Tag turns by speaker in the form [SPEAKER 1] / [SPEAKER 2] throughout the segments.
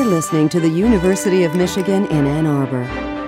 [SPEAKER 1] listening to the University of Michigan in Ann Arbor.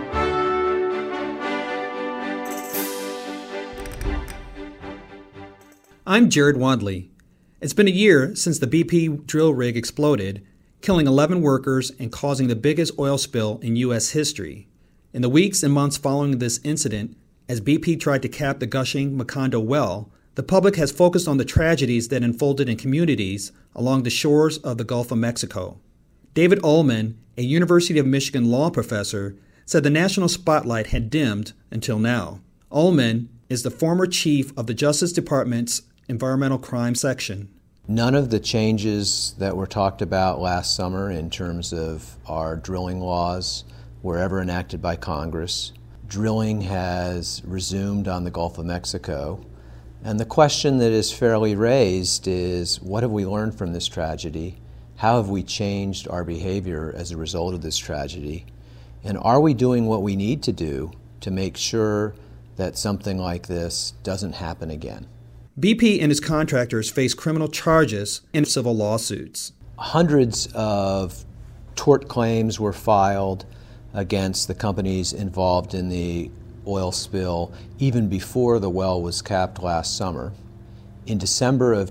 [SPEAKER 2] I'm Jared Wadley. It's been a year since the BP drill rig exploded, killing 11 workers and causing the biggest oil spill in U.S. history. In the weeks and months following this incident, as BP tried to cap the gushing Macondo well, the public has focused on the tragedies that unfolded in communities along the shores of the Gulf of Mexico. David Ullman, a University of Michigan law professor, said the national spotlight had dimmed until now. Ullman is the former chief of the Justice Department's Environmental Crime Section.
[SPEAKER 3] None of the changes that were talked about last summer in terms of our drilling laws were ever enacted by Congress. Drilling has resumed on the Gulf of Mexico. And the question that is fairly raised is, what have we learned from this tragedy? How have we changed our behavior as a result of this tragedy? And are we doing what we need to do to make sure that something like this doesn't happen again?
[SPEAKER 2] BP and its contractors face criminal charges in civil lawsuits.
[SPEAKER 3] Hundreds of tort claims were filed against the companies involved in the oil spill even before the well was capped last summer. In December of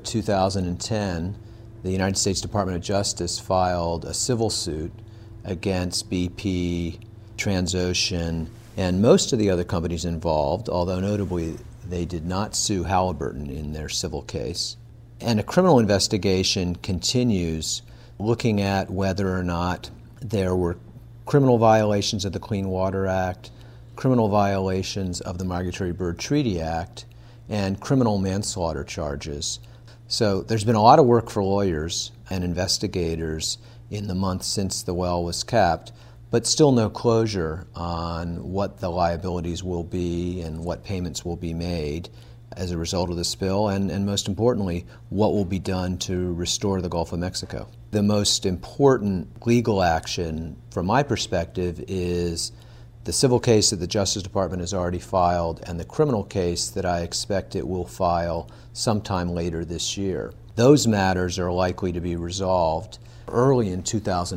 [SPEAKER 3] 2010, the United States Department of Justice filed a civil suit against BP, Transocean, and most of the other companies involved, although notably they did not sue Halliburton in their civil case. And a criminal investigation continues looking at whether or not there were criminal violations of the Clean Water Act, criminal violations of the Migratory Bird Treaty Act, and criminal manslaughter charges. So there's been a lot of work for lawyers and investigators in the months since the well was capped, but still no closure on what the liabilities will be and what payments will be made as a result of the spill, and most importantly, what will be done to restore the Gulf of Mexico. The most important legal action, from my perspective, is the civil case that the Justice Department has already filed and the criminal case that I expect it will file sometime later this year. Those matters are likely to be resolved early in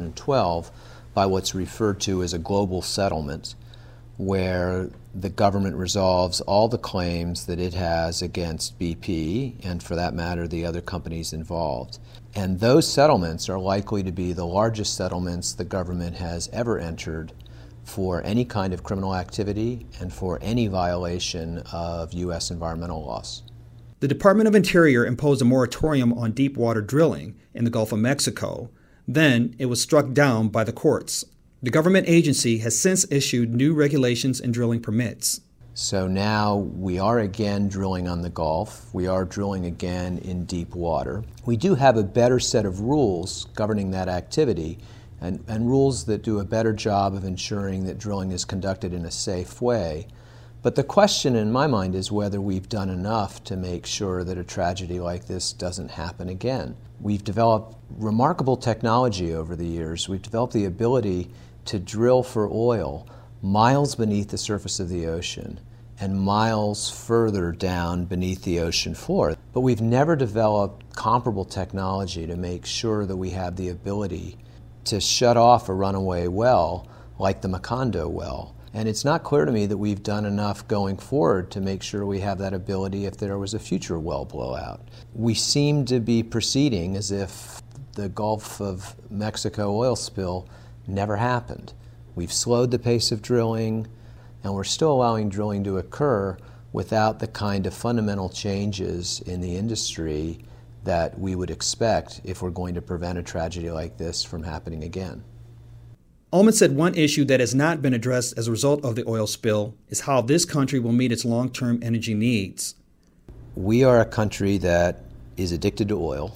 [SPEAKER 3] 2012 by what's referred to as a global settlement, where the government resolves all the claims that it has against BP, and for that matter, the other companies involved. And those settlements are likely to be the largest settlements the government has ever entered for any kind of criminal activity and for any violation of U.S. environmental laws.
[SPEAKER 2] The Department of Interior imposed a moratorium on deep water drilling in the Gulf of Mexico. Then it was struck down by the courts. The government agency has since issued new regulations and drilling permits.
[SPEAKER 3] So now we are again drilling on the Gulf. We are drilling again in deep water. We do have a better set of rules governing that activity and rules that do a better job of ensuring that drilling is conducted in a safe way. But the question in my mind is whether we've done enough to make sure that a tragedy like this doesn't happen again. We've developed remarkable technology over the years. We've developed the ability to drill for oil miles beneath the surface of the ocean and miles further down beneath the ocean floor. But we've never developed comparable technology to make sure that we have the ability to shut off a runaway well like the Macondo well. And it's not clear to me that we've done enough going forward to make sure we have that ability if there was a future well blowout. We seem to be proceeding as if the Gulf of Mexico oil spill never happened. We've slowed the pace of drilling, and we're still allowing drilling to occur without the kind of fundamental changes in the industry that we would expect if we're going to prevent a tragedy like this from happening again.
[SPEAKER 2] Ullman said one issue that has not been addressed as a result of the oil spill is how this country will meet its long-term energy needs.
[SPEAKER 3] We are a country that is addicted to oil.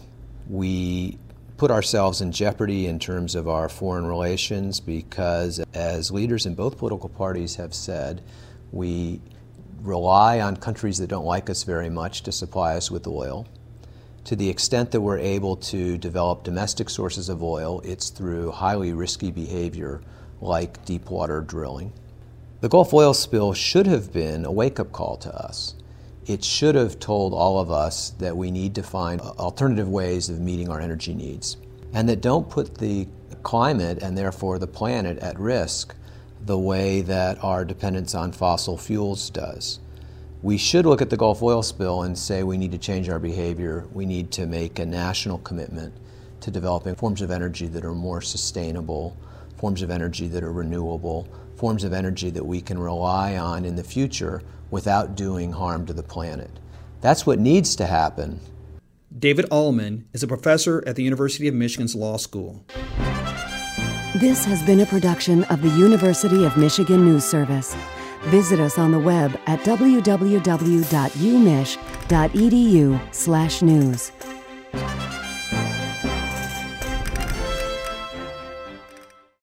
[SPEAKER 3] We put ourselves in jeopardy in terms of our foreign relations because, as leaders in both political parties have said, we rely on countries that don't like us very much to supply us with oil. To the extent that we're able to develop domestic sources of oil, it's through highly risky behavior like deep water drilling. The Gulf oil spill should have been a wake-up call to us. It should have told all of us that we need to find alternative ways of meeting our energy needs and that don't put the climate and therefore the planet at risk the way that our dependence on fossil fuels does. We should look at the Gulf oil spill and say we need to change our behavior. We need to make a national commitment to developing forms of energy that are more sustainable, forms of energy that are renewable, forms of energy that we can rely on in the future without doing harm to the planet. That's what needs to happen.
[SPEAKER 2] David Ullman is a professor at the University of Michigan's Law School.
[SPEAKER 1] This has been a production of the University of Michigan News Service. Visit us on the web at www.umich.edu/news.